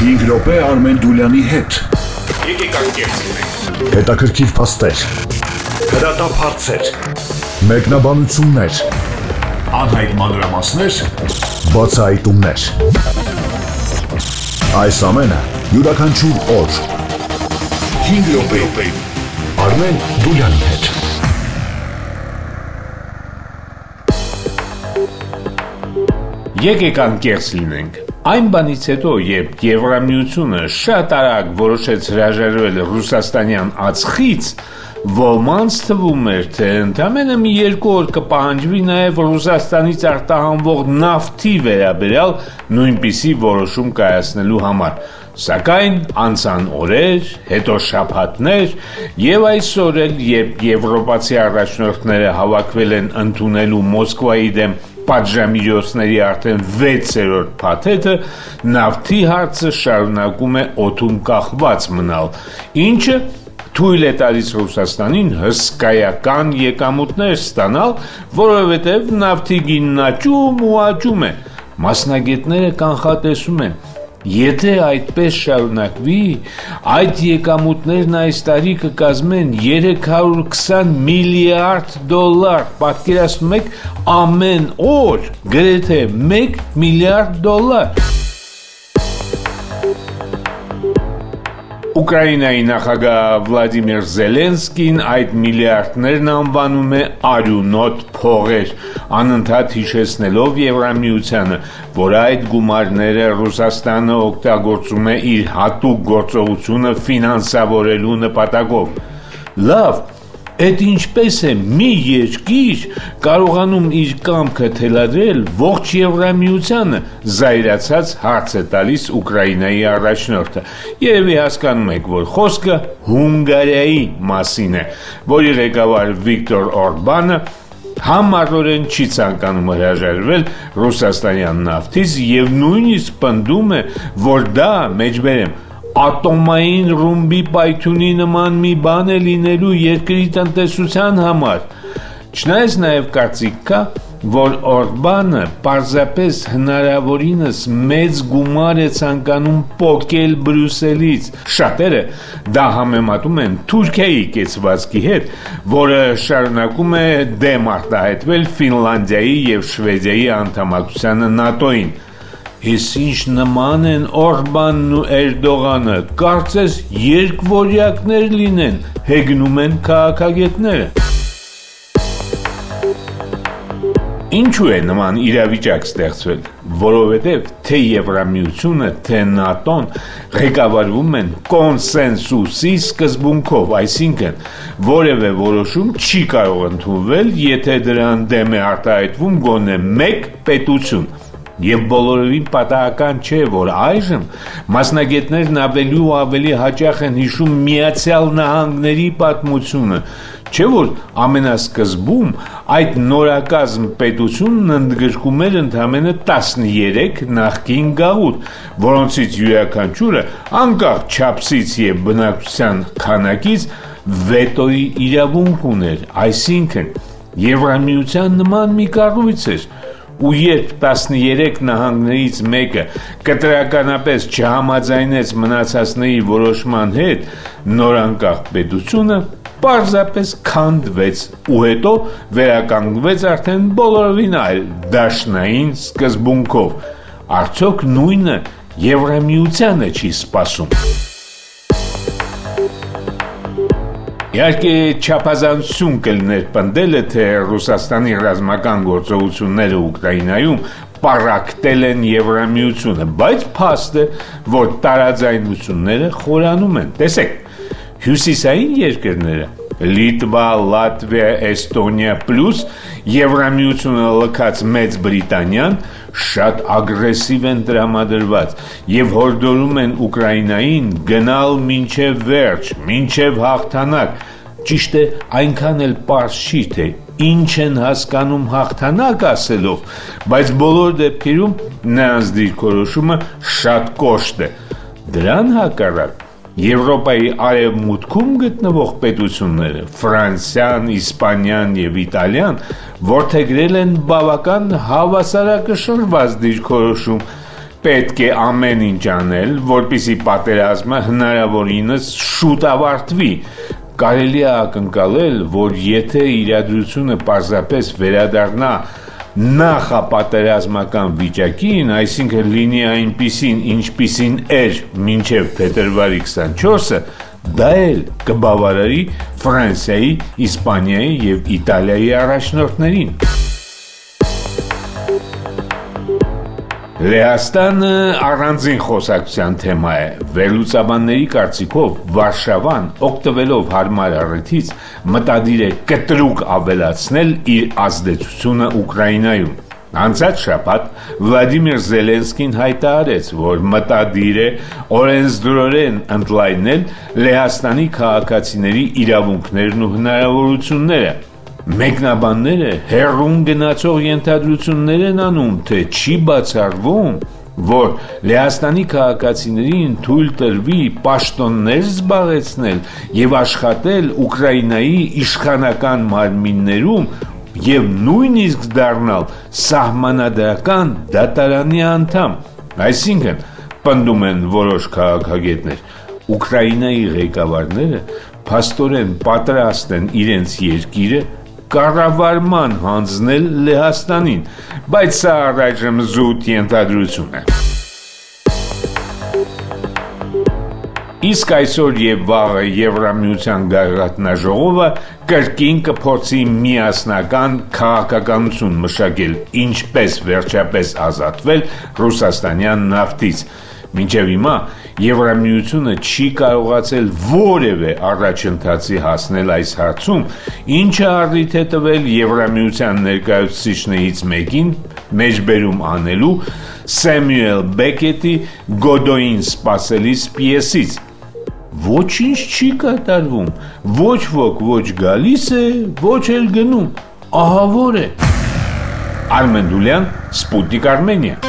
5 րոպե Արմեն Դուլյանի հետ։ Եկեք անկեղծենք։ Հետաքրքիր փաստեր, հրատապ հարցեր, մեկնաբանություններ, անհայտ մանրամասներ, բացահայտումներ։ Այս ամենը յուրաքանչյուր օր 5 րոպե Արմեն Դուլյանի հետ։ Եկեք անկեղծ լինենք։ Այն բանից հետո, երբ Եվրամիությունը շատ արագ որոշեց հրաժարվել ռուսաստանյան ածխից, ոմանց թվում էր, թե ընդամենը մի 2 օր կպահանջվի նաև Ռուսաստանից արտահանվող նավթի վերաբերյալ նույնպիսի որոշում կայացնելու համար։ Սակայն անցան օրեր, հետո շաբաթներ, եւ այսօր էլ, երբ եվրոպացի առաջնորդները հավաքվել են ընդունելու Մոսկվայի դեմ պատժամիջոցների արդեն 6-րդ փաթեթը, նավթի հարցը շարունակում է օդում կախված մնալ, ինչը թույլ է տալիս Ռուսաստանին հսկայական եկամուտներ ստանալ, որովհետև նավթի գինն աճում ու աճում է։ Մասնագետները կանխատեսում են, եթե այդպես շարունակվի, այդ եկամուտներն այս տարի կկազմեն $320 միլիարդ, պատկերացնում եք, ամեն օր գրեթե $1 միլիարդ։ Ուկրաինայի նախագահ Վլադիմիր Զելենսկին այդ միլիարդներն անվանում է արյունոտ փողեր, անընդհատ հիշեցնելով Եվրամիությանը, որ այդ գումարները Ռուսաստանը օգտագործում է իր հատուկ գործողությունը ֆինանսավորելու նպատակով։ Լավ, այդ ինչպես է մի երկիր կարողանում իր կամքը թելադրել ողջ Եվրամիությանը, զայրացած հարց է տալիս Ուկրաինայի առաջնորդը։ Երևի հասկանում եք, որ խոսքը Հունգարիայի մասին է, որի ղեկավար Վիկտոր Օրբանը համառորեն չի ցանկանում հրաժարվել ռուսաստանյան նավթից եւ նույնիսկ պնդում է, որ դա մեջբերեմ ատոմային ռումբի պայթյունի նման մի բան է լինելու երկրի տնտեսության համար։ Չնայած նաև կարծիք կա, որ Օրբանը պարզապես հնարավորինս մեծ գումար է ցանկանում պոկել Բրյուսելից։ Շատերը դա համեմատում են Թուրքիայի կեցվածքի հետ, որը շարունակում է դեմ արտահայտվել Ֆինլանդիայի եւ Շվեդիայի անդամակցությանը ՆԱՏՕ-ին։ Ես ինչ նման են Օրբանն ու Էրդողանը, կարծես երկվորյակներ լինեն, հեգնում են քաղաքագետները։ Ինչու է նման իրավիճակ ստեղծվել, որովհետև թե Եվրամիությունը, թե ՆԱՏՕ-ն ղեկավարվում են կոնսենսուսի սկզբունքով, այսինքն որևէ որոշում չի կարող ընդունվել, եթե դրան դեմ է արտահայտվում գոնե մեկ պետություն։ Եվ բոլորովին պատահական չէ, որ այժմ մասնագետներն ավելի ու ավելի հաճախ են հիշում Միացյալ Նահանգների պատմությունը, չէ՞ որ ամենասկզբում այդ նորակազմ պետությունն ընդգրկում էր ընդամենը 13 նախկին գաղութ, որոնցից յուրաքանչյուրը անկախ չափսից եւ բնակչության քանակից վետոյի իրավունք ուներ, այսինքն Եվրամիության նման մի կառույց էր, ու երբ 13 նահանգներից մեկը կտրականապես չհամաձայնեց մնացածների որոշման հետ, նորանկախ պետությունը պարզապես քանդվեց ու հետո վերականգնվեց արդեն բոլորովին այլ դաշնային սկզբունքով։ Արդյոք նույնը Եվրամիությանը չի սպասում։ Իհարկե չափազանցություն կլիներ պնդելը, թե Ռուսաստանի ռազմական գործողությունները Ուկրաինայում պառակտել են Եվրամիությունը, բայց փաստ է, որ տարաձայնությունները խորանում են։ Տեսեք, հյուսիսային երկրները Լիտվա, Լատվիա, Էստոնիա պլյուս Եվրամիությունը լքած Մեծ Բրիտանիան շատ ագրեսիվ են տրամադրված եւ հորդորում են Ուկրաինային գնալ մինչեւ վերջ, մինչեւ հաղթանակ։ Ճիշտ է, այնքան էլ պարզ չի, թե ինչ են հասկանում հաղթանակ ասելով, բայց բոլոր դեպքերում նրանց դիրքորոշումը շատ կոշտ է։ Դրան հակառակ Եվրոպայի արևմուտքում գտնվող պետությունները Ֆրանսիան, Իսպանիան եւ Իտալիան որդեգրել են բավական հավասարակշռված դիրքորոշում, պետք է ամեն ինչ անել, որպեսզի պատերազմը հնարավորինս շուտ ավարտվի։ Կարելի է ակնկալել, որ եթե իրադրությունը պարզապես վերադառնա նախապատերազմական վիճակին, այսինքն լինի այնպիսին, ինչպիսին էր մինչև փետրվարի 24-ը, դա էլ կբավարարի Ֆրանսիայի, Իսպանիայի և Իտալիայի առաջնորդներին։ Լեհաստանը առանձին խոսակցության թեմա է։ Վերլուծաբանների կարծիքով Վարշավան, օգտվելով հարմար առիթից, մտադիր է կտրուկ ավելացնել իր ազդեցությունը Ուկրաինայում։ Անցած շաբաթ Վլադիմիր Զելենսկին հայտարարեց, որ մտադիր է օրենսդրորեն ընդլայնել Լեհաստանի քաղաքացիների իրավունքներն ու հնարավորությունները։ Մեկնաբանները հեռուն գնացող ենթադրություններ են անում, թե չի բացառվում, որ Լեհաստանի քաղաքացիներին թույլ տրվի պաշտոններ զբաղեցնել և աշխատել Ուկրաինայի իշխանական մարմիններում և նույնիսկ դառնալ սահմանադրական դատարանի անդամ։ Այսինքն, պնդում են որոշ քաղաքագետներ, Ուկրաինայի ղեկավարները փաստորեն պատրաստ են իրենց երկիրը կառավարման հանձնել Լեհաստանին, բայց սա առայժմ զուտ ենթադրություն է։ Իսկ այսօր և վաղը Եվրամիության գագաթնաժողովը կրկին կփորձի միասնական քաղաքականություն մշակել, ինչպես վերջապես ազատվել ռուսաստանյան նավթից։ Մինչև հիմա Եվրամիությունը չի կարողացել որևէ առաջընթացի հասնել այս հարցում, ինչը առիթ է տվել Եվրամիության ներկայացուցիչներից մեկին մեջբերում անելու Սեմյուել Բեկետի Գոդոյին սպասելիս պիեսից։ Ոչինչ չի կատարվում, ոչ ոք ոչ գալիս է, ոչ էլ գնում, ահավոր է։ Արմեն Դուլյան, Սպուտնիկ Արմենիա։